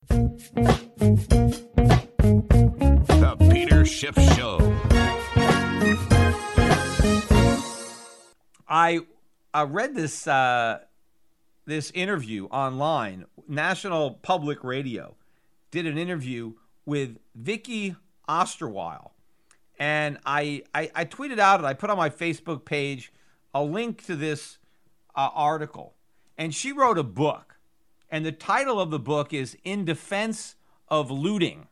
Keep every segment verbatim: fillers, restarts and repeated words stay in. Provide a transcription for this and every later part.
The Peter Schiff Show. I uh, read this uh, this interview online. National Public Radio did an interview with Vicky Osterweil. And I, I, I tweeted out and I put on my Facebook page a link to this uh, article. And she wrote a book. And the title of the book is In Defense of Looting.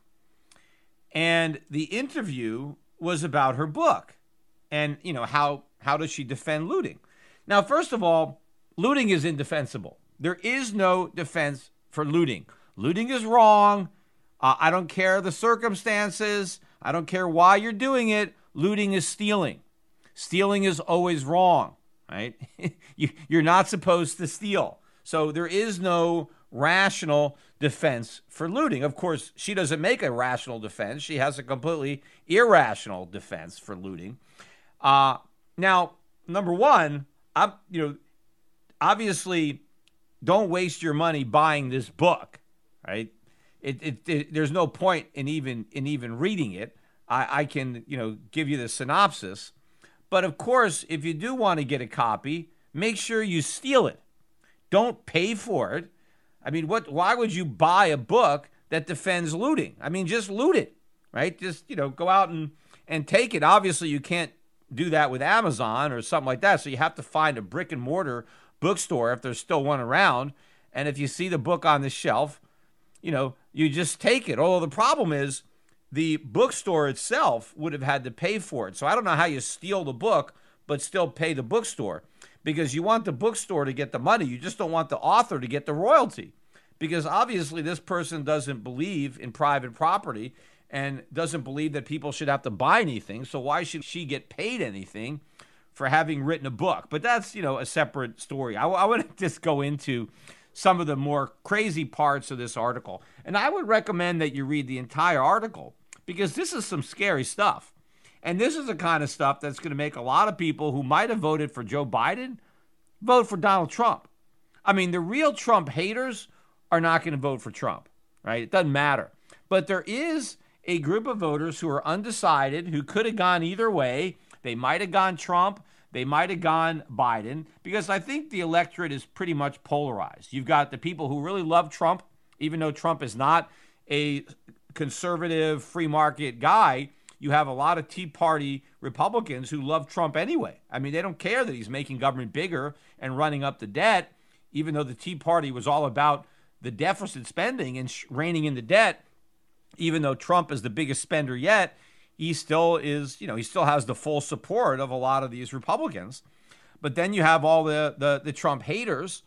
And the interview was about her book. And, you know, how, how does she defend looting? Now, first of all, looting is indefensible. There is no defense for looting. Looting is wrong. Uh, I don't care the circumstances. I don't care why you're doing it. Looting is stealing. Stealing is always wrong, right? you, you're not supposed to steal. So there is no rational defense for looting. Of course, she doesn't make a rational defense. She has a completely irrational defense for looting. Uh, now, number one, I'm, you know, obviously, don't waste your money buying this book, right? It, it, it, there's no point in even in even reading it. I, I can, you know, give you the synopsis. But of course, if you do want to get a copy, make sure you steal it. Don't pay for it. I mean, what? Why would you buy a book that defends looting? I mean, just loot it, right? Just, you know, go out and, and take it. Obviously, you can't do that with Amazon or something like that. So you have to find a brick and mortar bookstore if there's still one around. And if you see the book on the shelf, you know, you just take it. Although the problem is the bookstore itself would have had to pay for it. So I don't know how you steal the book but still pay the bookstore, because you want the bookstore to get the money. You just don't want the author to get the royalty, because obviously this person doesn't believe in private property and doesn't believe that people should have to buy anything. So why should she get paid anything for having written a book? But that's, you know, a separate story. I, I want to just go into some of the more crazy parts of this article. And I would recommend that you read the entire article, because this is some scary stuff. And this is the kind of stuff that's going to make a lot of people who might have voted for Joe Biden vote for Donald Trump. I mean, the real Trump haters are not going to vote for Trump, right? It doesn't matter. But there is a group of voters who are undecided, who could have gone either way. They might have gone Trump. They might have gone Biden, because I think the electorate is pretty much polarized. You've got the people who really love Trump, even though Trump is not a conservative free market guy. You have a lot of Tea Party Republicans who love Trump anyway. I mean, they don't care that he's making government bigger and running up the debt, even though the Tea Party was all about the deficit spending and sh- reining in the debt. Even though Trump is the biggest spender yet, he still is, you know, he still has the full support of a lot of these Republicans. But then you have all the, the, the Trump haters,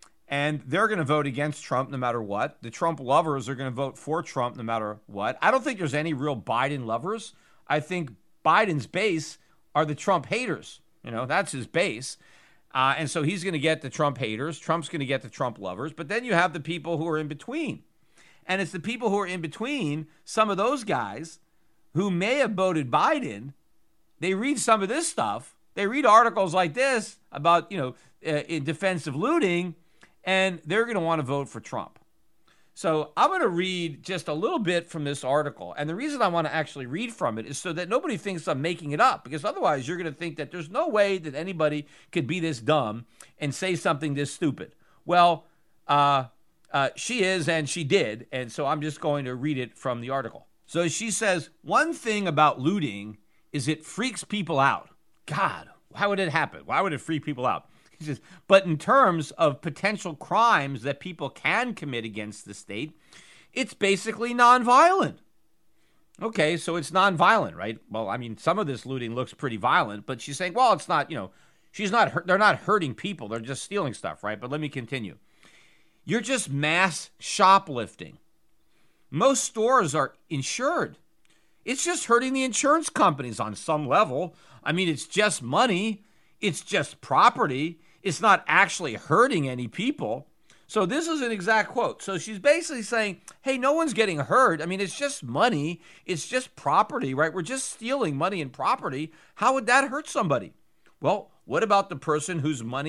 and they're going to vote against Trump no matter what. The Trump lovers are going to vote for Trump no matter what. I don't think there's any real Biden lovers. I think Biden's base are the Trump haters. You know, that's his base. Uh, and so he's going to get the Trump haters. Trump's going to get the Trump lovers. But then you have the people who are in between. And it's the people who are in between, some of those guys who may have voted Biden. They read some of this stuff. They read articles like this about, you know, uh, in defense of looting, and they're going to want to vote for Trump. So I'm going to read just a little bit from this article. And the reason I want to actually read from it is so that nobody thinks I'm making it up, because otherwise you're going to think that there's no way that anybody could be this dumb and say something this stupid. Well, uh, uh, she is, and she did. And so I'm just going to read it from the article. So she says, one thing about looting is it freaks people out. God, how would it happen? Why would it freak people out? He says, but in terms of potential crimes that people can commit against the state, it's basically nonviolent. Okay, so it's nonviolent, right? Well, I mean, some of this looting looks pretty violent, but she's saying, well, it's not, you know, she's not, they're not hurting people. They're just stealing stuff, right? But let me continue. You're just mass shoplifting. Most stores are insured. It's just hurting the insurance companies on some level. I mean, it's just money. It's just property. It's not actually hurting any people. So this is an exact quote. So she's basically saying, hey, no one's getting hurt. I mean, it's just money. It's just property, right? We're just stealing money and property. How would that hurt somebody? Well, what about the person whose money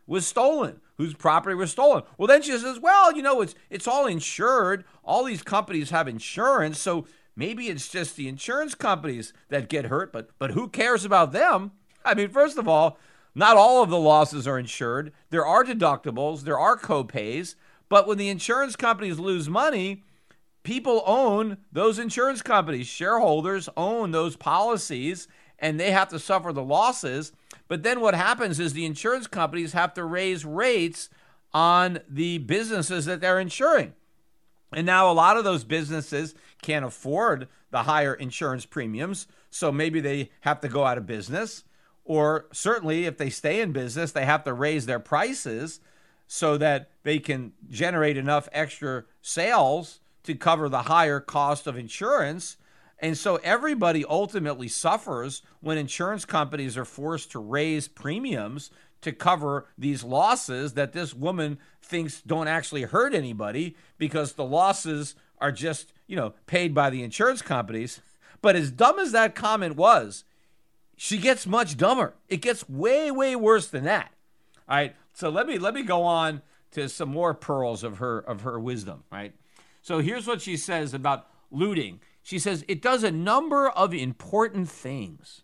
was stolen, whose property was stolen. Well, then she says, well, you know, it's it's all insured. All these companies have insurance, so maybe it's just the insurance companies that get hurt, but but who cares about them? I mean, first of all, not all of the losses are insured. There are deductibles, there are co-pays, but when the insurance companies lose money, people own those insurance companies. Shareholders own those policies, and they have to suffer the losses. But then what happens is the insurance companies have to raise rates on the businesses that they're insuring. And now a lot of those businesses can't afford the higher insurance premiums, so maybe they have to go out of business. Or certainly if they stay in business, they have to raise their prices so that they can generate enough extra sales to cover the higher cost of insurance. And so everybody ultimately suffers when insurance companies are forced to raise premiums to cover these losses that this woman thinks don't actually hurt anybody, because the losses are just, you know, paid by the insurance companies. But as dumb as that comment was, she gets much dumber. It gets way, way worse than that. All right. So let me let me go on to some more pearls of her of her wisdom. Right. So here's what she says about looting. She says it does a number of important things.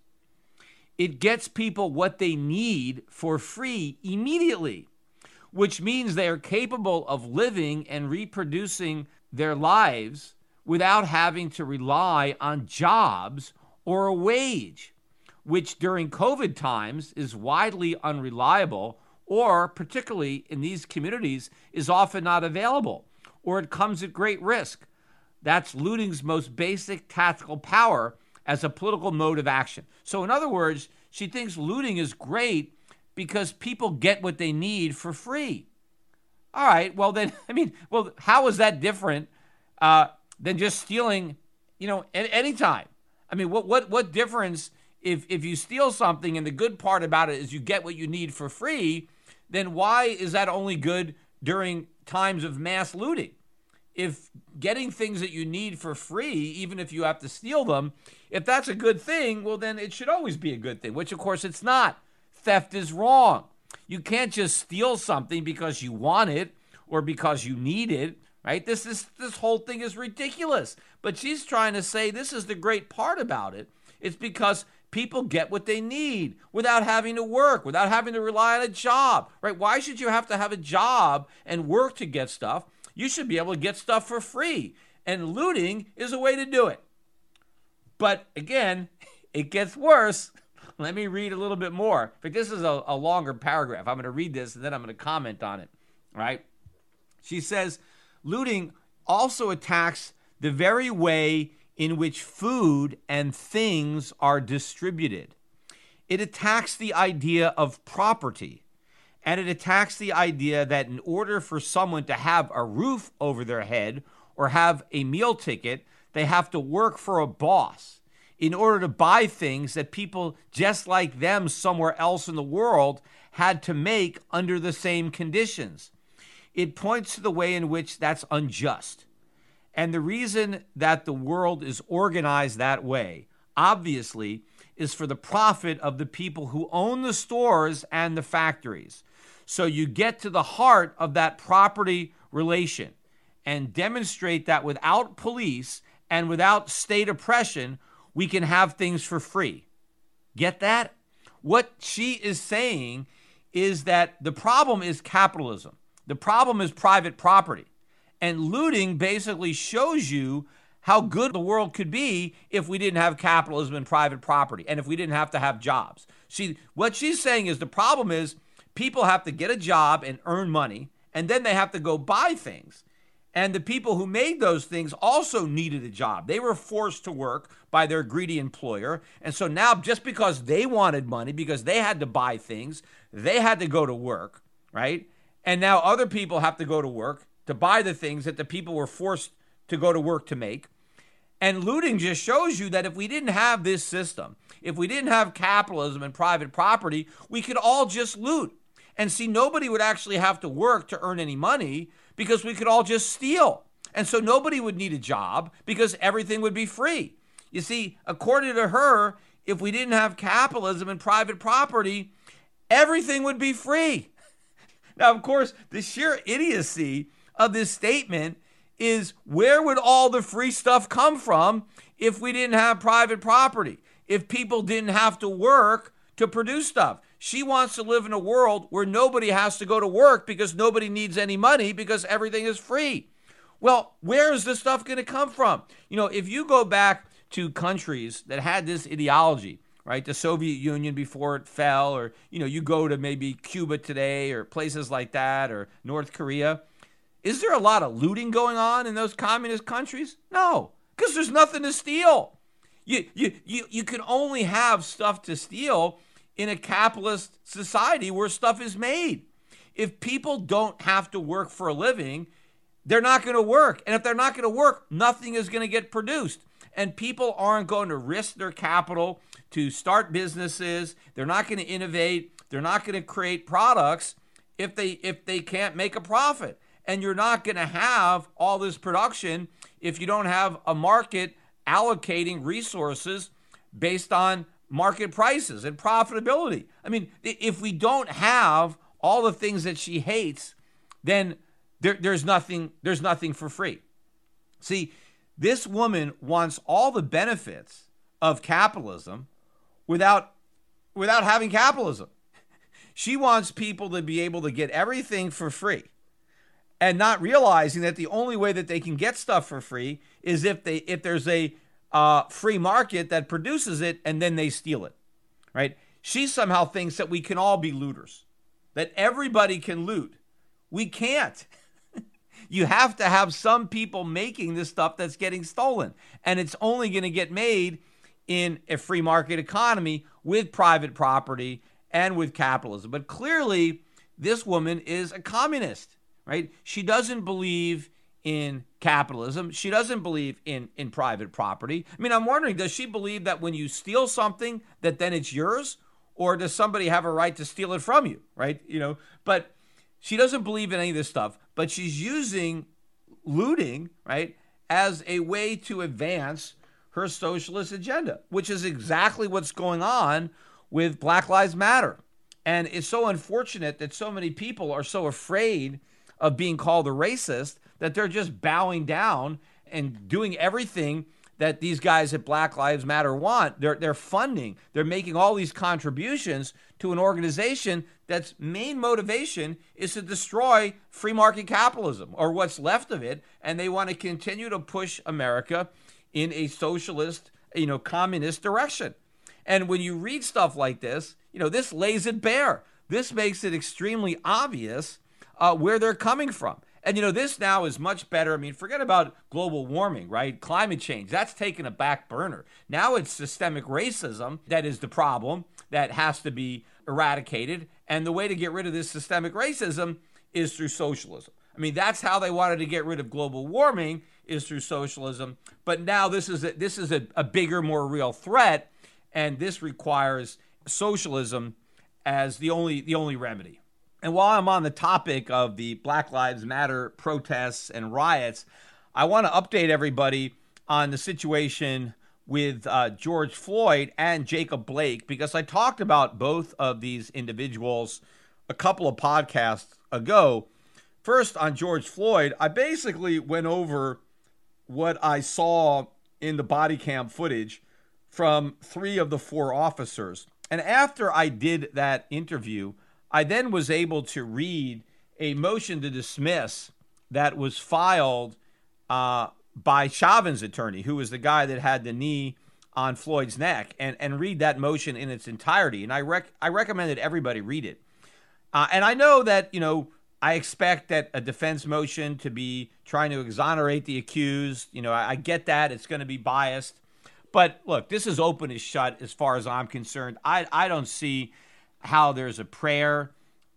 It gets people what they need for free immediately, which means they are capable of living and reproducing their lives without having to rely on jobs or a wage, which during COVID times is widely unreliable, or particularly in these communities is often not available, or it comes at great risk. That's looting's most basic tactical power as a political mode of action. So in other words, she thinks looting is great because people get what they need for free. All right, well then, I mean, well, how is that different uh, than just stealing, you know, at any time? I mean, what what what difference if if you steal something and the good part about it is you get what you need for free, then why is that only good during times of mass looting? If getting things that you need for free, even if you have to steal them, if that's a good thing, well, then it should always be a good thing, which of course it's not. Theft is wrong. You can't just steal something because you want it or because you need it, right? This is this whole thing is ridiculous. But she's trying to say this is the great part about it. It's because people get what they need without having to work, without having to rely on a job, right? Why should you have to have a job and work to get stuff? You should be able to get stuff for free. And looting is a way to do it. But again, it gets worse. Let me read a little bit more. But this is a, a longer paragraph. I'm going to read this and then I'm going to comment on it. Right? She says, looting also attacks the very way in which food and things are distributed. It attacks the idea of property. And it attacks the idea that in order for someone to have a roof over their head or have a meal ticket, they have to work for a boss in order to buy things that people just like them somewhere else in the world had to make under the same conditions. It points to the way in which that's unjust. And the reason that the world is organized that way, obviously, is for the profit of the people who own the stores and the factories. So you get to the heart of that property relation and demonstrate that without police and without state oppression, we can have things for free. Get that? What she is saying is that the problem is capitalism. The problem is private property. And looting basically shows you how good the world could be if we didn't have capitalism and private property and if we didn't have to have jobs. See, what she's saying is the problem is people have to get a job and earn money, and then they have to go buy things. And the people who made those things also needed a job. They were forced to work by their greedy employer. And so now just because they wanted money, because they had to buy things, they had to go to work, right? And now other people have to go to work to buy the things that the people were forced to go to work to make. And looting just shows you that if we didn't have this system, if we didn't have capitalism and private property, we could all just loot. And see, nobody would actually have to work to earn any money because we could all just steal. And so nobody would need a job because everything would be free. You see, according to her, if we didn't have capitalism and private property, everything would be free. Now, of course, the sheer idiocy of this statement is, where would all the free stuff come from if we didn't have private property, if people didn't have to work to produce stuff? She wants to live in a world where nobody has to go to work because nobody needs any money because everything is free. Well, where is this stuff going to come from? You know, if you go back to countries that had this ideology, right, the Soviet Union before it fell, or, you know, you go to maybe Cuba today or places like that, or North Korea, is there a lot of looting going on in those communist countries? No, because there's nothing to steal. You, you, you, you can only have stuff to steal in a capitalist society where stuff is made. If people don't have to work for a living, they're not going to work. And if they're not going to work, nothing is going to get produced. And people aren't going to risk their capital to start businesses. They're not going to innovate. They're not going to create products if they if they can't make a profit. And you're not going to have all this production if you don't have a market allocating resources based on market prices and profitability. I mean, if we don't have all the things that she hates, then there, there's nothing there's nothing for free. See, this woman wants all the benefits of capitalism without without having capitalism. She wants people to be able to get everything for free, and not realizing that the only way that they can get stuff for free is if they if there's a uh, free market that produces it and then they steal it, right? She somehow thinks that we can all be looters, that everybody can loot. We can't. You have to have some people making this stuff that's getting stolen, and it's only going to get made in a free market economy with private property and with capitalism. But clearly, this woman is a communist, right? She doesn't believe in capitalism. She doesn't believe in, in private property. I mean, I'm wondering, does she believe that when you steal something, that then it's yours? Or does somebody have a right to steal it from you, right? You know, but she doesn't believe in any of this stuff, but she's using looting, right, as a way to advance her socialist agenda, which is exactly what's going on with Black Lives Matter. And it's so unfortunate that so many people are so afraid of being called a racist that they're just bowing down and doing everything that these guys at Black Lives Matter want. They're, they're funding, they're making all these contributions to an organization that's main motivation is to destroy free market capitalism, or what's left of it, and they want to continue to push America in a socialist, you know, communist direction. And when you read stuff like this, you know, this lays it bare. This makes it extremely obvious uh, where they're coming from. And, you know, this now is much better. I mean, forget about global warming, right? Climate change, that's taken a back burner. Now it's systemic racism that is the problem that has to be eradicated. And the way to get rid of this systemic racism is through socialism. I mean, that's how they wanted to get rid of global warming, is through socialism. But now this is a, this is a, a bigger, more real threat, and this requires socialism as the only the only remedy. And while I'm on the topic of the Black Lives Matter protests and riots, I want to update everybody on the situation with uh, George Floyd and Jacob Blake, because I talked about both of these individuals a couple of podcasts ago. First, on George Floyd, I basically went over what I saw in the body cam footage from three of the four officers. And after I did that interview, I then was able to read a motion to dismiss that was filed uh, by Chauvin's attorney, who was the guy that had the knee on Floyd's neck, and, and read that motion in its entirety. And I rec- I recommended everybody read it. Uh, and I know that, you know, I expect that a defense motion to be trying to exonerate the accused. You know, I, I get that. It's going to be biased. But look, this is open as shut as far as I'm concerned. I, I don't see how there's a prayer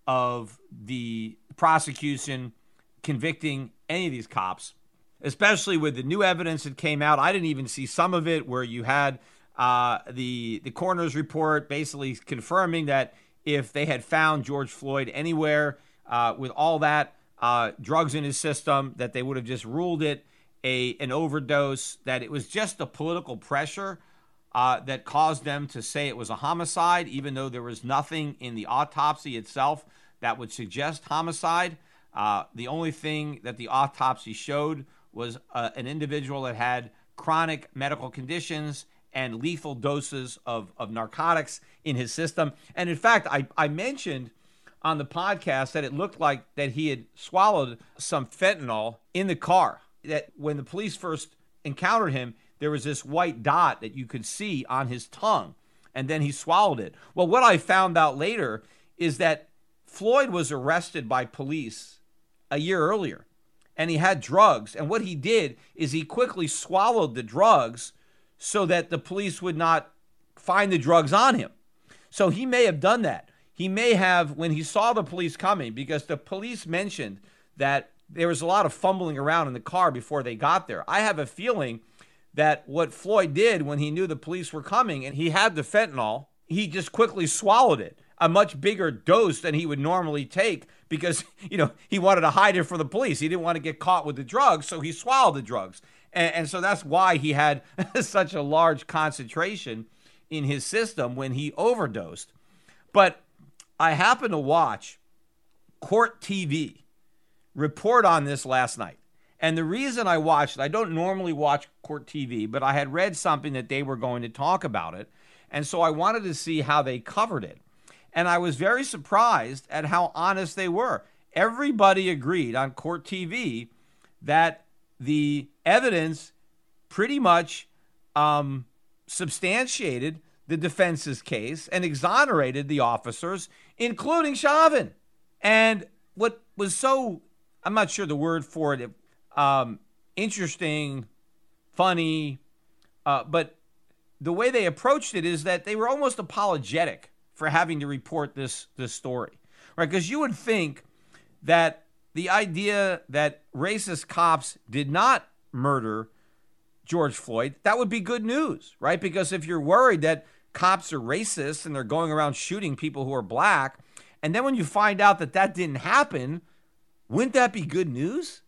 of the prosecution convicting any of these cops, especially with the new evidence that came out. I didn't even see some of it, where you had uh, the the coroner's report basically confirming that if they had found George Floyd anywhere uh, with all that uh, drugs in his system, that they would have just ruled it a an overdose, that it was just the political pressure Uh, that caused them to say it was a homicide, even though there was nothing in the autopsy itself that would suggest homicide. Uh, the only thing that the autopsy showed was uh, an individual that had chronic medical conditions and lethal doses of, of narcotics in his system. And in fact, I, I mentioned on the podcast that it looked like that he had swallowed some fentanyl in the car. That when the police first encountered him, there was this white dot that you could see on his tongue, and then he swallowed it. Well, what I found out later is that Floyd was arrested by police a year earlier, and he had drugs. And what he did is he quickly swallowed the drugs so that the police would not find the drugs on him. So he may have done that. He may have, when he saw the police coming, because the police mentioned that there was a lot of fumbling around in the car before they got there. I have a feeling that what Floyd did when he knew the police were coming and he had the fentanyl, he just quickly swallowed it, a much bigger dose than he would normally take because, you know, he wanted to hide it from the police. He didn't want to get caught with the drugs, so he swallowed the drugs. And, and so that's why he had such a large concentration in his system when he overdosed. But I happened to watch Court T V report on this last night. And the reason I watched it, I don't normally watch Court T V, but I had read something that they were going to talk about it. And so I wanted to see how they covered it. And I was very surprised at how honest they were. Everybody agreed on Court T V that the evidence pretty much um, substantiated the defense's case and exonerated the officers, including Chauvin. And what was so, I'm not sure the word for it, um, interesting, funny, uh, but the way they approached it is that they were almost apologetic for having to report this, this story, right? Because you would think that the idea that racist cops did not murder George Floyd, that would be good news, right? Because if you're worried that cops are racist and they're going around shooting people who are black, and then when you find out that that didn't happen, wouldn't that be good news?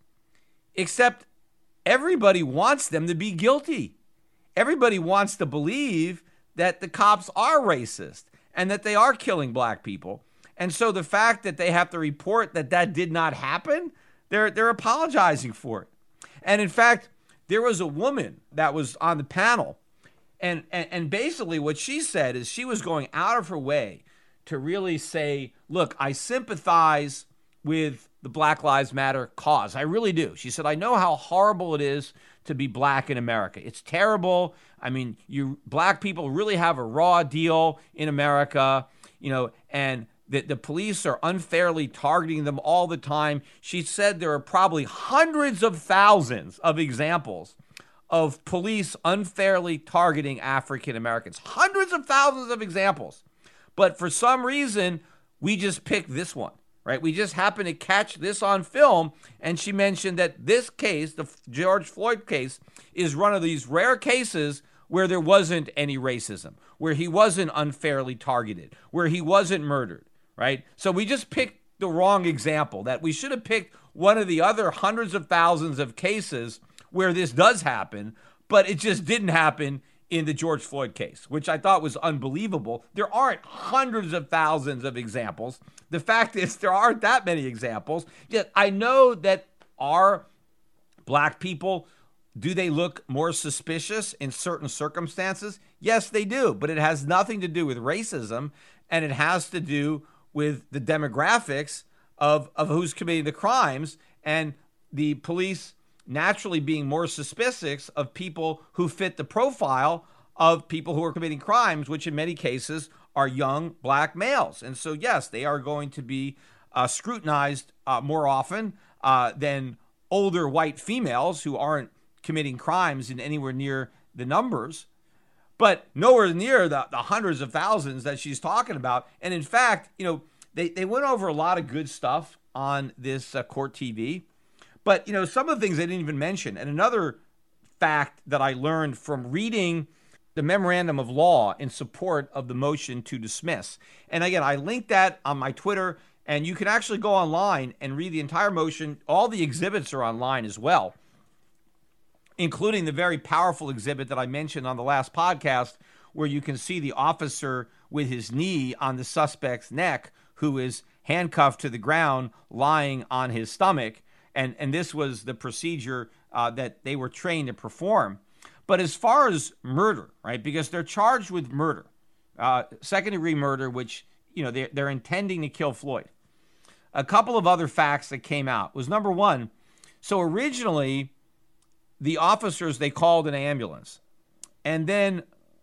Except everybody wants them to be guilty. Everybody wants to believe that the cops are racist and that they are killing black people. And so the fact that they have to report that that did not happen, they're they're apologizing for it. And in fact, there was a woman that was on the panel, and, and, and basically what she said is she was going out of her way to really say, look, I sympathize with the Black Lives Matter cause. I really do. She said, I know how horrible it is to be black in America. It's terrible. I mean, you black people really have a raw deal in America, you know, and the, the police are unfairly targeting them all the time. She said there are probably hundreds of thousands of examples of police unfairly targeting African Americans. Hundreds of thousands of examples. But for some reason, we just picked this one, right? We just happened to catch this on film. And she mentioned that this case, the George Floyd case, is one of these rare cases where there wasn't any racism, where he wasn't unfairly targeted, where he wasn't murdered, right? So we just picked the wrong example, that we should have picked one of the other hundreds of thousands of cases where this does happen, but it just didn't happen in the George Floyd case, which I thought was unbelievable. There aren't hundreds of thousands of examples. The fact is there aren't that many examples. Yet I know that our black people, do they look more suspicious in certain circumstances? Yes, they do, but it has nothing to do with racism, and it has to do with the demographics of, of who's committing the crimes, and the police naturally being more suspicious of people who fit the profile of people who are committing crimes, which in many cases are young black males. And so, yes, they are going to be uh, scrutinized uh, more often uh, than older white females who aren't committing crimes in anywhere near the numbers, but nowhere near the, the hundreds of thousands that she's talking about. And in fact, you know, they, they went over a lot of good stuff on this uh, Court T V. But, you know, some of the things they didn't even mention. And another fact that I learned from reading the memorandum of law in support of the motion to dismiss. And again, I linked that on my Twitter, and you can actually go online and read the entire motion. All the exhibits are online as well, including the very powerful exhibit that I mentioned on the last podcast, where you can see the officer with his knee on the suspect's neck who is handcuffed to the ground, lying on his stomach. And, and this was the procedure uh, that they were trained to perform. But as far as murder, right, because they're charged with murder, uh, second-degree murder, which, you know, they're, they're intending to kill Floyd. A couple of other facts that came out was, number one, so originally the officers, they called an ambulance. And then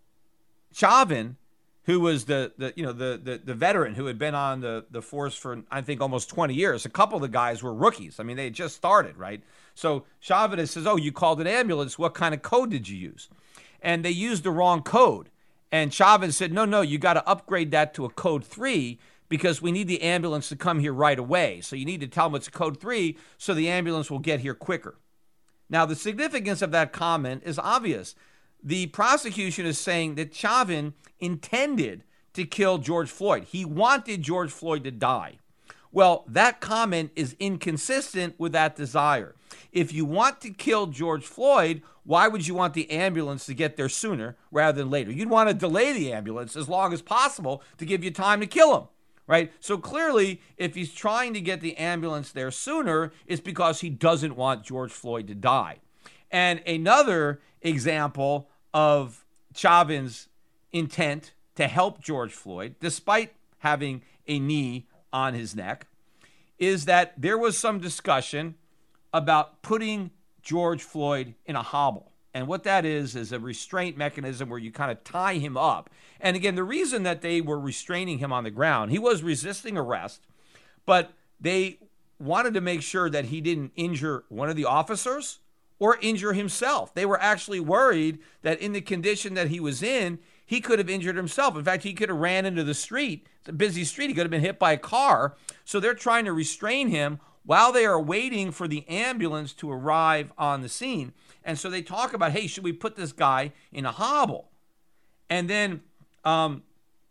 Chauvin, who was the, the you know the, the the veteran who had been on the, the force for, I think, almost twenty years. A couple of the guys were rookies. I mean, they had just started, right? So Chauvin says, oh, you called an ambulance. What kind of code did you use? And they used the wrong code. And Chauvin said, no, no, you got to upgrade that to a code three because we need the ambulance to come here right away. So you need to tell them it's a code three so the ambulance will get here quicker. Now, the significance of that comment is obvious. The prosecution is saying that Chauvin intended to kill George Floyd. He wanted George Floyd to die. Well, that comment is inconsistent with that desire. If you want to kill George Floyd, why would you want the ambulance to get there sooner rather than later? You'd want to delay the ambulance as long as possible to give you time to kill him, right? So clearly, if he's trying to get the ambulance there sooner, it's because he doesn't want George Floyd to die. And another example of Chauvin's intent to help George Floyd, despite having a knee on his neck, is that there was some discussion about putting George Floyd in a hobble. And what that is, is a restraint mechanism where you kind of tie him up. And again, the reason that they were restraining him on the ground, he was resisting arrest, but they wanted to make sure that he didn't injure one of the officers or injure himself. They were actually worried that in the condition that he was in, he could have injured himself. In fact, he could have ran into the street. It's a busy street. He could have been hit by a car. So they're trying to restrain him while they are waiting for the ambulance to arrive on the scene. And so they talk about, hey, should we put this guy in a hobble? And then um,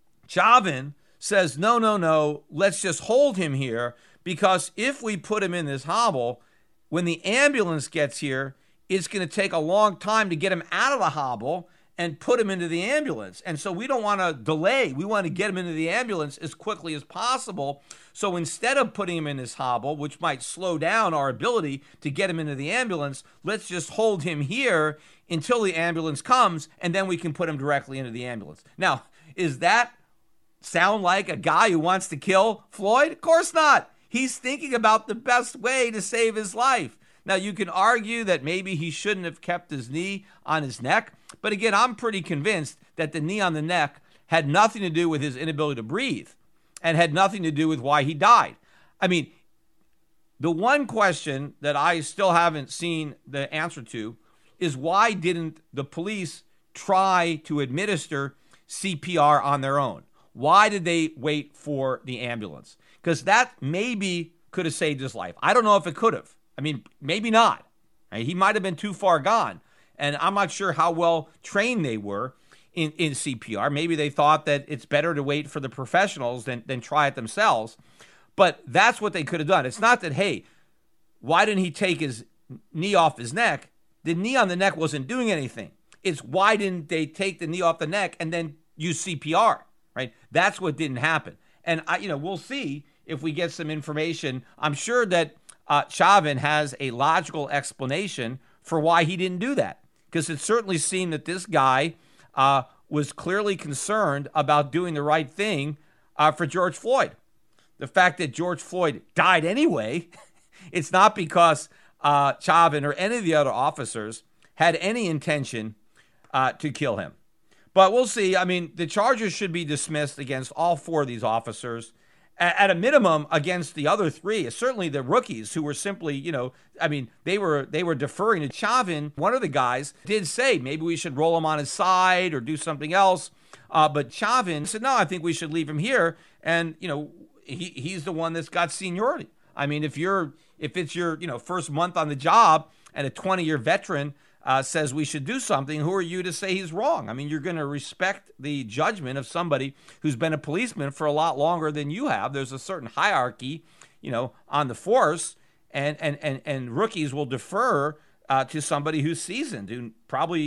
Chauvin says, no, no, no, let's just hold him here, because if we put him in this hobble, when the ambulance gets here, it's going to take a long time to get him out of the hobble and put him into the ambulance. And so we don't want to delay. We want to get him into the ambulance as quickly as possible. So instead of putting him in this hobble, which might slow down our ability to get him into the ambulance, let's just hold him here until the ambulance comes, and then we can put him directly into the ambulance. Now, is that sound like a guy who wants to kill Floyd? Of course not. He's thinking about the best way to save his life. Now, you can argue that maybe he shouldn't have kept his knee on his neck. But again, I'm pretty convinced that the knee on the neck had nothing to do with his inability to breathe and had nothing to do with why he died. I mean, the one question that I still haven't seen the answer to is, why didn't the police try to administer C P R on their own? Why did they wait for the ambulance? Because that maybe could have saved his life. I don't know if it could have. I mean, maybe not. Right? He might have been too far gone. And I'm not sure how well trained they were in, in C P R. Maybe they thought that it's better to wait for the professionals than, than try it themselves. But that's what they could have done. It's not that, hey, why didn't he take his knee off his neck? The knee on the neck wasn't doing anything. It's why didn't they take the knee off the neck and then use C P R, right? That's what didn't happen. And, I, you know, we'll see if we get some information. I'm sure that uh, Chauvin has a logical explanation for why he didn't do that, because it certainly seemed that this guy uh, was clearly concerned about doing the right thing uh, for George Floyd. The fact that George Floyd died anyway, it's not because uh, Chauvin or any of the other officers had any intention uh, to kill him. But we'll see. I mean, the charges should be dismissed against all four of these officers. At a minimum, against the other three, certainly the rookies who were simply, you know, I mean, they were they were deferring to Chauvin. One of the guys did say maybe we should roll him on his side or do something else. Uh, but Chauvin said, no, I think we should leave him here. And, you know, he he's the one that's got seniority. I mean, if you're if it's your, you know, first month on the job and a twenty-year veteran Uh, says we should do something, who are you to say he's wrong? I mean, you're going to respect the judgment of somebody who's been a policeman for a lot longer than you have. There's a certain hierarchy, you know, on the force, and and and, and rookies will defer uh, to somebody who's seasoned, who probably,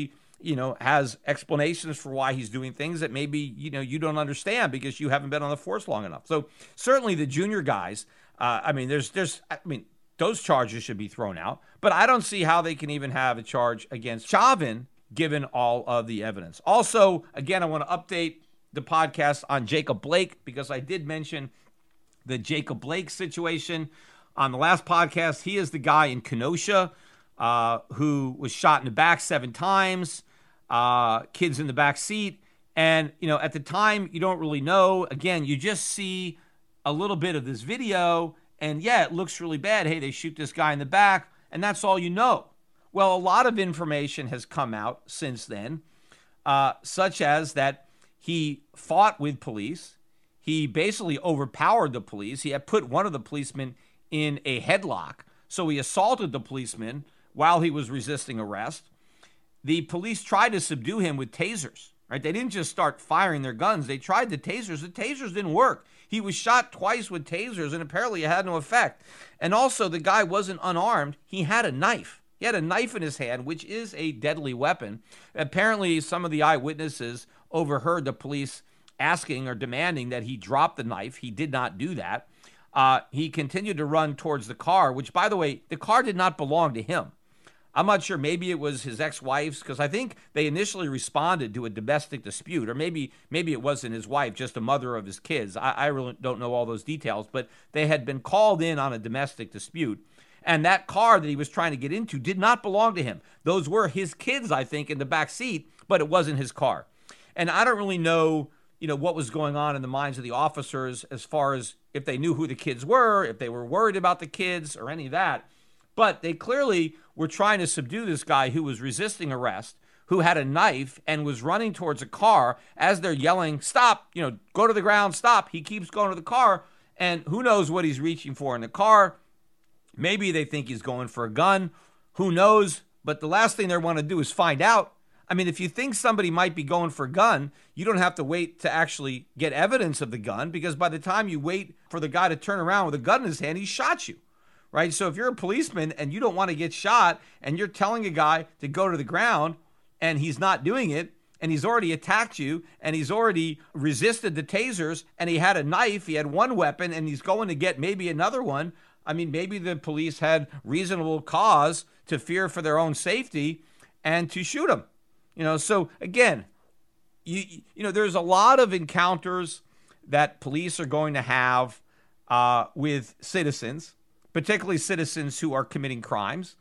you know, has explanations for why he's doing things that maybe, you know, you don't understand because you haven't been on the force long enough. So certainly the junior guys, uh, I mean, there's, there's, I mean, those charges should be thrown out, but I don't see how they can even have a charge against Chauvin given all of the evidence. Also, again, I want to update the podcast on Jacob Blake because I did mention the Jacob Blake situation on the last podcast. He is the guy in Kenosha uh, who was shot in the back seven times, uh, kids in the back seat. And, you know, at the time, you don't really know. Again, you just see a little bit of this video, and yeah, it looks really bad. Hey, they shoot this guy in the back, and that's all you know. Well, a lot of information has come out since then, uh, such as that he fought with police. He basically overpowered the police. He had put one of the policemen in a headlock. So he assaulted the policeman while he was resisting arrest. The police tried to subdue him with tasers, right? They didn't just start firing their guns. They tried the tasers. The tasers didn't work. He was shot twice with tasers, and apparently it had no effect. And also, the guy wasn't unarmed. He had a knife. He had a knife in his hand, which is a deadly weapon. Apparently, some of the eyewitnesses overheard the police asking or demanding that he drop the knife. He did not do that. Uh, he continued to run towards the car, which, by the way, the car did not belong to him. I'm not sure. Maybe it was his ex-wife's, because I think they initially responded to a domestic dispute, or maybe maybe it wasn't his wife, just a mother of his kids. I, I really don't know all those details, but they had been called in on a domestic dispute. And that car that he was trying to get into did not belong to him. Those were his kids, I think, in the back seat, but it wasn't his car. And I don't really know, you know, what was going on in the minds of the officers as far as if they knew who the kids were, if they were worried about the kids or any of that. But they clearly were trying to subdue this guy who was resisting arrest, who had a knife and was running towards a car as they're yelling, stop, you know, go to the ground, stop. He keeps going to the car, and who knows what he's reaching for in the car. Maybe they think he's going for a gun. Who knows? But the last thing they want to do is find out. I mean, if you think somebody might be going for a gun, you don't have to wait to actually get evidence of the gun, because by the time you wait for the guy to turn around with a gun in his hand, he shot you, right? So if you're a policeman and you don't want to get shot and you're telling a guy to go to the ground and he's not doing it, and he's already attacked you, and he's already resisted the tasers, and he had a knife, he had one weapon, and he's going to get maybe another one. I mean, maybe the police had reasonable cause to fear for their own safety and to shoot him. You know, so again, you you know, there's a lot of encounters that police are going to have uh, with citizens, particularly citizens who are committing crimes.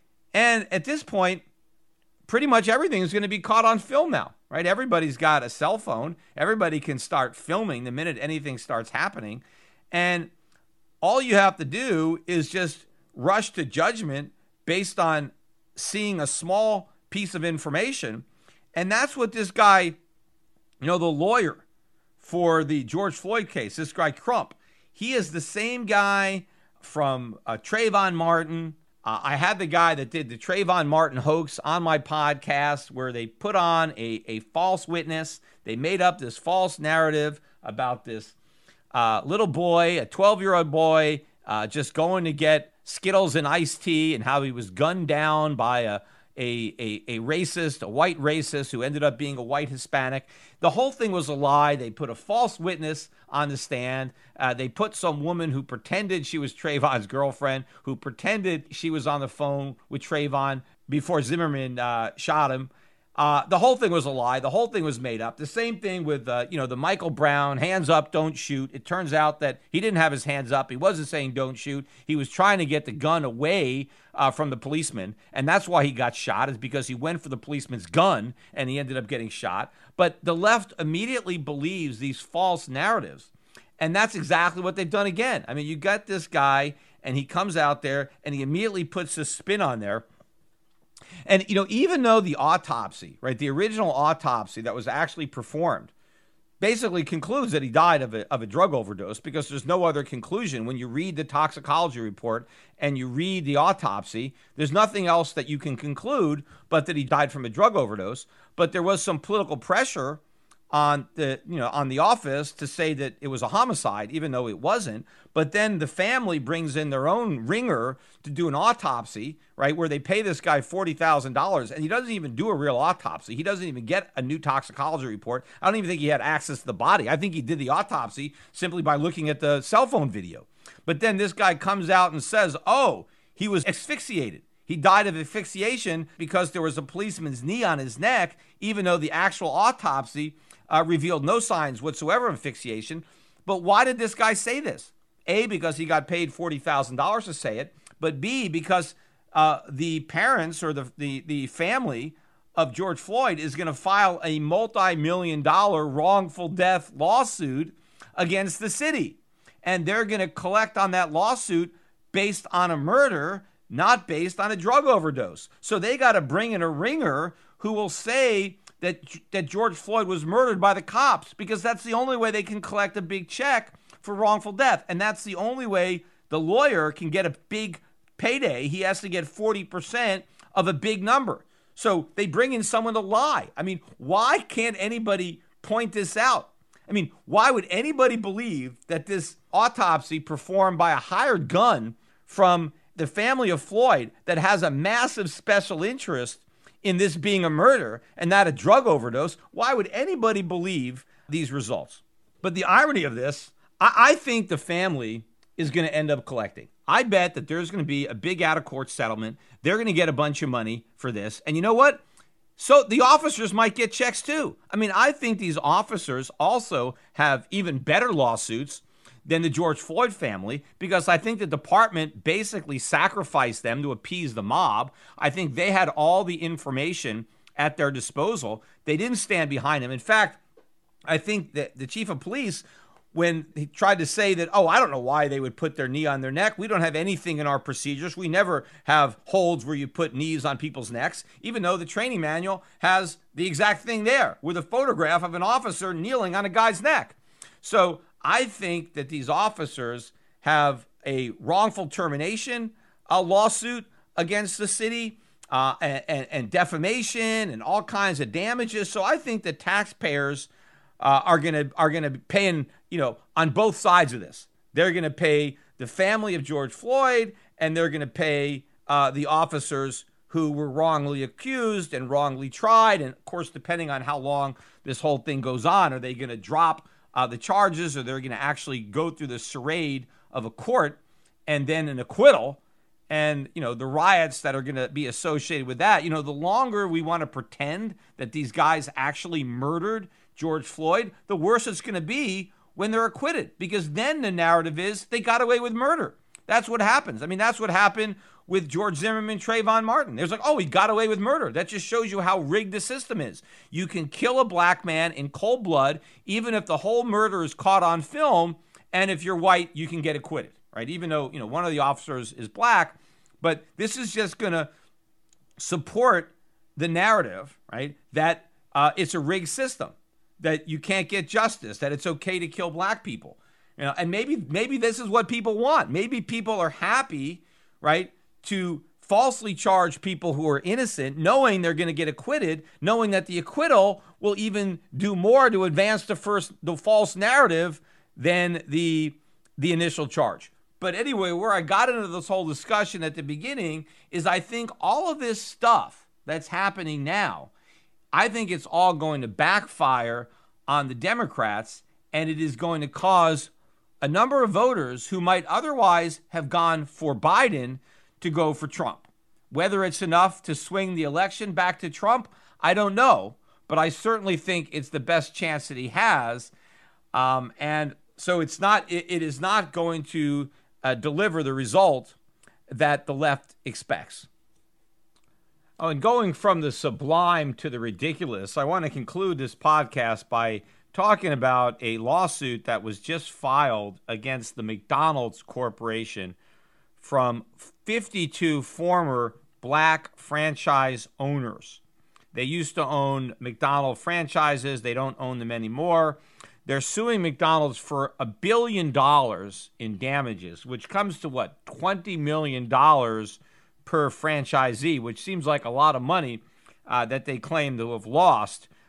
And at this point, pretty much everything is going to be caught on film now, right? Everybody's got a cell phone. Everybody can start filming the minute anything starts happening. And all you have to do is just rush to judgment based on seeing a small piece of information. And that's what this guy, you know, the lawyer for the George Floyd case, this guy Crump, he is the same guy from uh, Trayvon Martin. Uh, I had the guy that did the Trayvon Martin hoax on my podcast, where they put on a, a false witness. They made up this false narrative about this uh, little boy, a twelve-year-old boy, uh, just going to get Skittles and iced tea, and how he was gunned down by a A, a, a racist, a white racist who ended up being a white Hispanic. The whole thing was a lie. They put a false witness on the stand. Uh, they put some woman who pretended she was Trayvon's girlfriend, who pretended she was on the phone with Trayvon before Zimmerman uh, shot him. Uh, the whole thing was a lie. The whole thing was made up. The same thing with, uh, you know, the Michael Brown, hands up, don't shoot. It turns out that he didn't have his hands up. He wasn't saying don't shoot. He was trying to get the gun away uh, from the policeman, and that's why he got shot, is because he went for the policeman's gun, and he ended up getting shot. But the left immediately believes these false narratives, and that's exactly what they've done again. I mean, you got this guy, and he comes out there, and he immediately puts this spin on there. And, you know, even though the autopsy, right, the original autopsy that was actually performed basically concludes that he died of a, of a drug overdose, because there's no other conclusion. When you read the toxicology report and you read the autopsy, there's nothing else that you can conclude but that he died from a drug overdose. But there was some political pressure on the you know on the office to say that it was a homicide, even though it wasn't. But then the family brings in their own ringer to do an autopsy, right, where they pay this guy forty thousand dollars, and he doesn't even do a real autopsy. He doesn't even get a new toxicology report. I don't even think he had access to the body. I think he did the autopsy simply by looking at the cell phone video. But then this guy comes out and says, oh, he was asphyxiated. He died of asphyxiation because there was a policeman's knee on his neck, even though the actual autopsy uh, revealed no signs whatsoever of asphyxiation. But why did this guy say this? A, because he got paid forty thousand dollars to say it, but B, because uh, the parents or the, the, the family of George Floyd is going to file a multi-million dollar wrongful death lawsuit against the city. And they're going to collect on that lawsuit based on a murder, not based on a drug overdose. So they got to bring in a ringer who will say that that George Floyd was murdered by the cops, because that's the only way they can collect a big check for wrongful death. And that's the only way the lawyer can get a big payday. He has to get forty percent of a big number. So they bring in someone to lie. I mean, why can't anybody point this out? I mean, why would anybody believe that this autopsy performed by a hired gun from the family of Floyd that has a massive special interest in this being a murder and not a drug overdose, why would anybody believe these results? But the irony of this, I, I think the family is going to end up collecting. I bet that there's going to be a big out-of-court settlement. They're going to get a bunch of money for this. And you know what? So the officers might get checks too. I mean, I think these officers also have even better lawsuits than the George Floyd family, because I think the department basically sacrificed them to appease the mob. I think they had all the information at their disposal. They didn't stand behind him. In fact, I think that the chief of police, when he tried to say that, oh, I don't know why they would put their knee on their neck. We don't have anything in our procedures. We never have holds where you put knees on people's necks, even though the training manual has the exact thing there with a photograph of an officer kneeling on a guy's neck. So I think that these officers have a wrongful termination a lawsuit against the city uh, and, and defamation and all kinds of damages. So I think that taxpayers uh, are gonna are gonna be paying, you know, on both sides of this. They're gonna pay the family of George Floyd, and they're gonna pay uh, the officers who were wrongly accused and wrongly tried. And of course, depending on how long this whole thing goes on, are they gonna drop Uh, the charges, or they're going to actually go through the charade of a court and then an acquittal, and, you know, the riots that are going to be associated with that. You know, the longer we want to pretend that these guys actually murdered George Floyd, the worse it's going to be when they're acquitted, because then the narrative is they got away with murder. That's what happens. I mean, that's what happened with George Zimmerman, Trayvon Martin. There's like, oh, he got away with murder. That just shows you how rigged the system is. You can kill a black man in cold blood, even if the whole murder is caught on film, and if you're white, you can get acquitted, right? Even though, you know, one of the officers is black, but this is just going to support the narrative, right, that uh, it's a rigged system, that you can't get justice, that it's okay to kill black people. You know, and maybe maybe this is what people want. Maybe people are happy, right, to falsely charge people who are innocent, knowing they're going to get acquitted, knowing that the acquittal will even do more to advance the first the false narrative than the the initial charge. But anyway, where I got into this whole discussion at the beginning is I think all of this stuff that's happening now, I think it's all going to backfire on the Democrats, and it is going to cause a number of voters who might otherwise have gone for Biden to go for Trump. Whether it's enough to swing the election back to Trump, I don't know, but I certainly think it's the best chance that he has. Um, and so it's not, it, it is not going to uh, deliver the result that the left expects. Oh, and going from the sublime to the ridiculous, I want to conclude this podcast by talking about a lawsuit that was just filed against the McDonald's Corporation from fifty-two former black franchise owners. They used to own McDonald's franchises. They don't own them anymore. They're suing McDonald's for a billion dollars in damages, which comes to what, twenty million dollars per franchisee, which seems like a lot of money uh, that they claim to have lost.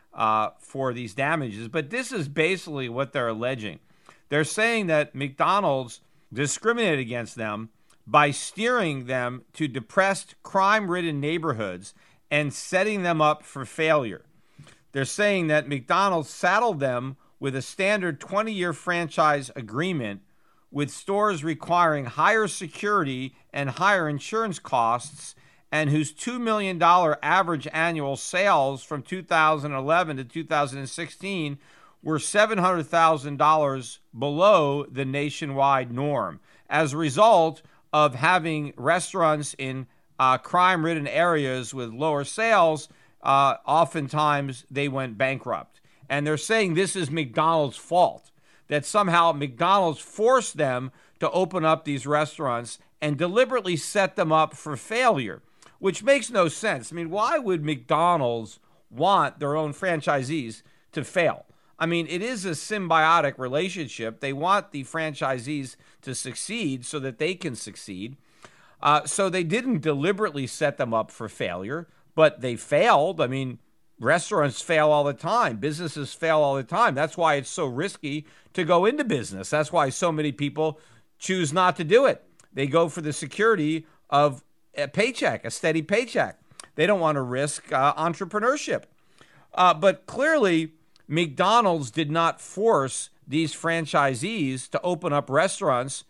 uh, for these damages. But this is basically what they're alleging. They're saying that McDonald's discriminated against them by steering them to depressed, crime-ridden neighborhoods and setting them up for failure. They're saying that McDonald's saddled them with a standard twenty-year franchise agreement with stores requiring higher security and higher insurance costs, and whose two million dollars average annual sales from two thousand eleven to two thousand sixteen were seven hundred thousand dollars below the nationwide norm. As a result of having restaurants in uh, crime-ridden areas with lower sales, uh, oftentimes they went bankrupt. And they're saying this is McDonald's fault, that somehow McDonald's forced them to open up these restaurants and deliberately set them up for failure, which makes no sense. I mean, why would McDonald's want their own franchisees to fail? I mean, it is a symbiotic relationship. They want the franchisees to succeed so that they can succeed. Uh, so they didn't deliberately set them up for failure, but they failed. I mean, restaurants fail all the time. Businesses fail all the time. That's why it's so risky to go into business. That's why so many people choose not to do it. They go for the security of a paycheck, a steady paycheck. They don't want to risk uh, entrepreneurship. Uh, but clearly, McDonald's did not force these franchisees to open up restaurants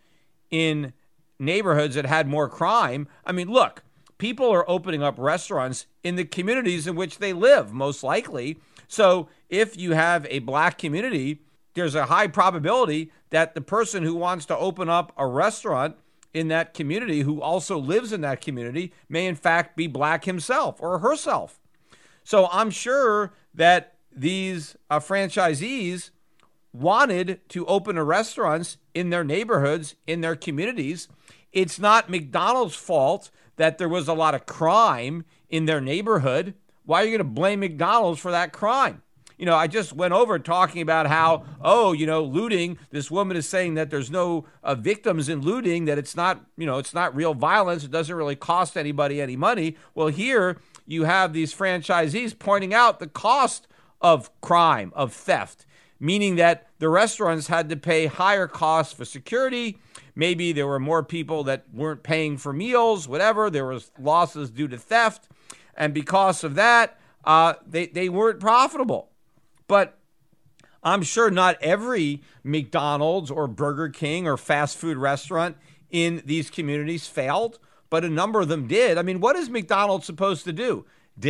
in neighborhoods that had more crime. I mean, look, people are opening up restaurants in the communities in which they live, most likely. So if you have a black community, there's a high probability that the person who wants to open up a restaurant in that community, who also lives in that community, may in fact be black himself or herself. So I'm sure that these uh, franchisees wanted to open a restaurants in their neighborhoods, in their communities. It's not McDonald's fault that there was a lot of crime in their neighborhood. Why are you going to blame McDonald's for that crime? You know, I just went over talking about how, oh, you know, looting, this woman is saying that there's no uh, victims in looting, that it's not, you know, it's not real violence. It doesn't really cost anybody any money. Well, here you have these franchisees pointing out the cost of crime, of theft, meaning that the restaurants had to pay higher costs for security. Maybe there were more people that weren't paying for meals, whatever. There was losses due to theft. And because of that, uh, they, they weren't profitable. But I'm sure not every McDonald's or Burger King or fast food restaurant in these communities failed, but a number of them did. I mean, what is McDonald's supposed to do?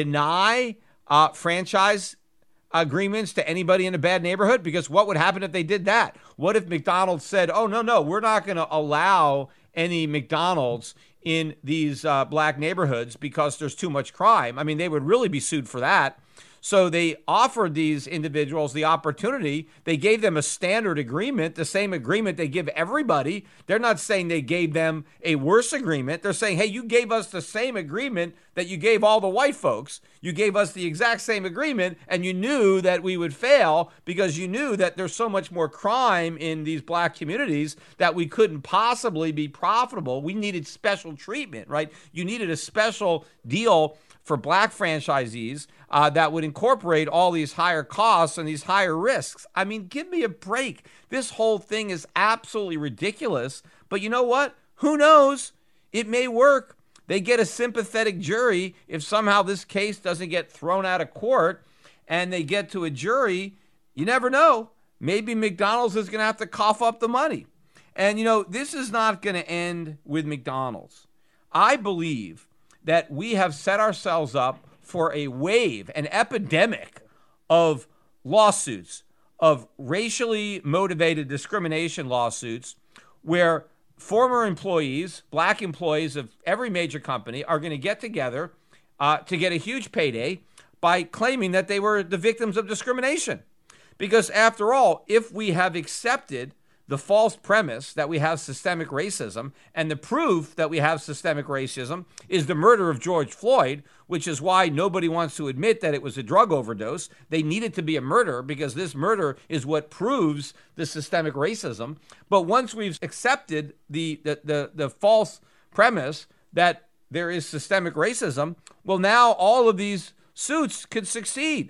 Deny uh, franchise agreements to anybody in a bad neighborhood? Because what would happen if they did that? What if McDonald's said, oh, no, no, we're not going to allow any McDonald's in these uh, black neighborhoods because there's too much crime? I mean, they would really be sued for that. So they offered these individuals the opportunity. They gave them a standard agreement, the same agreement they give everybody. They're not saying they gave them a worse agreement. They're saying, hey, you gave us the same agreement that you gave all the white folks. You gave us the exact same agreement, and you knew that we would fail because you knew that there's so much more crime in these black communities that we couldn't possibly be profitable. We needed special treatment, right? You needed a special deal for black franchisees uh, that would incorporate all these higher costs and these higher risks. I mean, give me a break. This whole thing is absolutely ridiculous. But you know what? Who knows? It may work. They get a sympathetic jury if somehow this case doesn't get thrown out of court and they get to a jury. You never know. Maybe McDonald's is going to have to cough up the money. And, you know, this is not going to end with McDonald's. I believe that we have set ourselves up for a wave, an epidemic of lawsuits, of racially motivated discrimination lawsuits, where former employees, black employees of every major company, are going to get together uh, to get a huge payday by claiming that they were the victims of discrimination. Because after all, if we have accepted the false premise that we have systemic racism, and the proof that we have systemic racism is the murder of George Floyd, which is why nobody wants to admit that it was a drug overdose. They need it to be a murder because this murder is what proves the systemic racism. But once we've accepted the, the, the, the false premise that there is systemic racism, well, now all of these suits could succeed.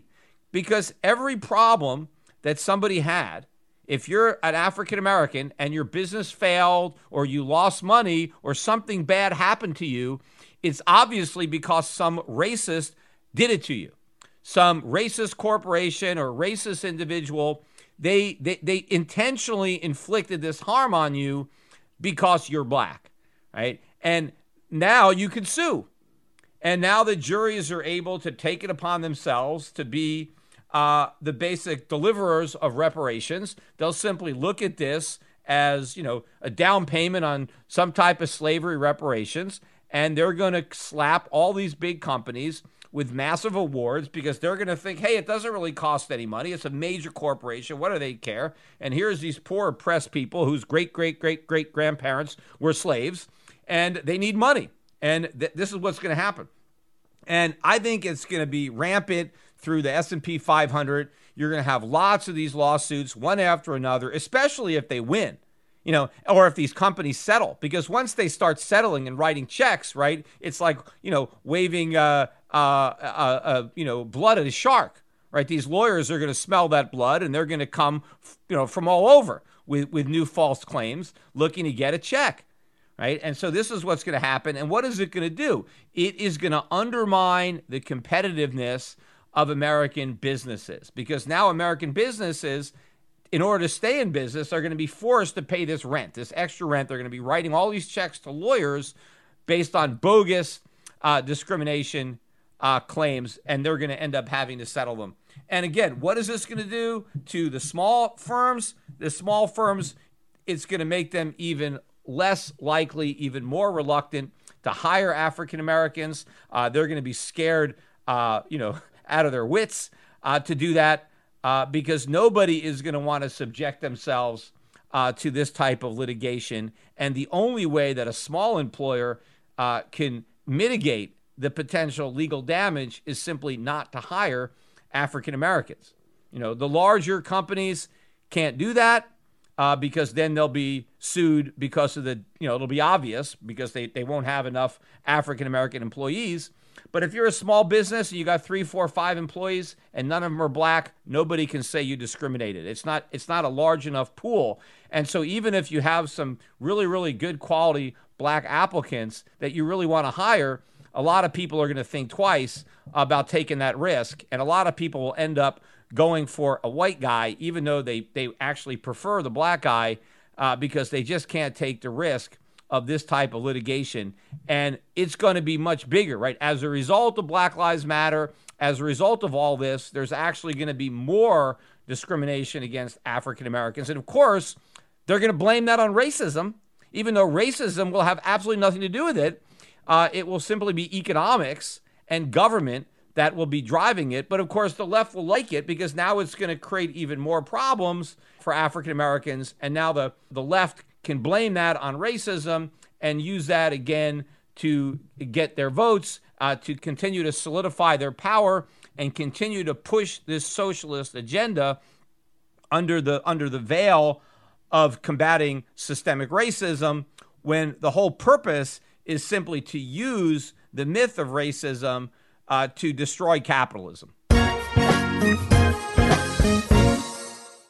because every problem that somebody had, if you're an African American and your business failed or you lost money or something bad happened to you, it's obviously because some racist did it to you. Some racist corporation or racist individual, they, they, they intentionally inflicted this harm on you because you're black, right? And now you can sue. And now the juries are able to take it upon themselves to be uh, the basic deliverers of reparations. They'll simply look at this as, you know, a down payment on some type of slavery reparations, and they're going to slap all these big companies with massive awards because they're going to think, hey, it doesn't really cost any money. It's a major corporation. What do they care? And here's these poor oppressed people whose great, great, great, great grandparents were slaves, and they need money. And th- this is what's going to happen. And I think it's going to be rampant through the S and P five hundred. You're going to have lots of these lawsuits, one after another, especially if they win, you know, or if these companies settle. Because once they start settling and writing checks, right, it's like, you know, waving, uh, uh, uh, uh, you know, blood at a shark, right? These lawyers are going to smell that blood, and they're going to come, you know, from all over with, with new false claims looking to get a check. Right. And so this is what's going to happen. And what is it going to do? It is going to undermine the competitiveness of American businesses, because now American businesses, in order to stay in business, are going to be forced to pay this rent, this extra rent. They're going to be writing all these checks to lawyers based on bogus uh, discrimination uh, claims, and they're going to end up having to settle them. And again, what is this going to do to the small firms? The small firms, it's going to make them even less likely, even more reluctant to hire African Americans. Uh, they're going to be scared, uh, you know, out of their wits uh, to do that uh, because nobody is going to want to subject themselves uh, to this type of litigation. And the only way that a small employer uh, can mitigate the potential legal damage is simply not to hire African Americans. You know, the larger companies can't do that. Uh, because then they'll be sued because of the, you know, it'll be obvious because they, they won't have enough African-American employees. But if you're a small business and you got three, four, five employees and none of them are black, nobody can say you discriminated. It's not, it's not a large enough pool. And so even if you have some really, really good quality black applicants that you really want to hire, a lot of people are going to think twice about taking that risk. And a lot of people will end up going for a white guy, even though they, they actually prefer the black guy uh, because they just can't take the risk of this type of litigation. And it's going to be much bigger, right? As a result of Black Lives Matter, as a result of all this, there's actually going to be more discrimination against African Americans. And of course, they're going to blame that on racism, even though racism will have absolutely nothing to do with it. Uh, it will simply be economics and government that will be driving it. But of course, the left will like it because now it's going to create even more problems for African Americans. And now the, the left can blame that on racism and use that again to get their votes, uh, to continue to solidify their power and continue to push this socialist agenda under the under the veil of combating systemic racism, when the whole purpose is simply to use the myth of racism Uh, to destroy capitalism.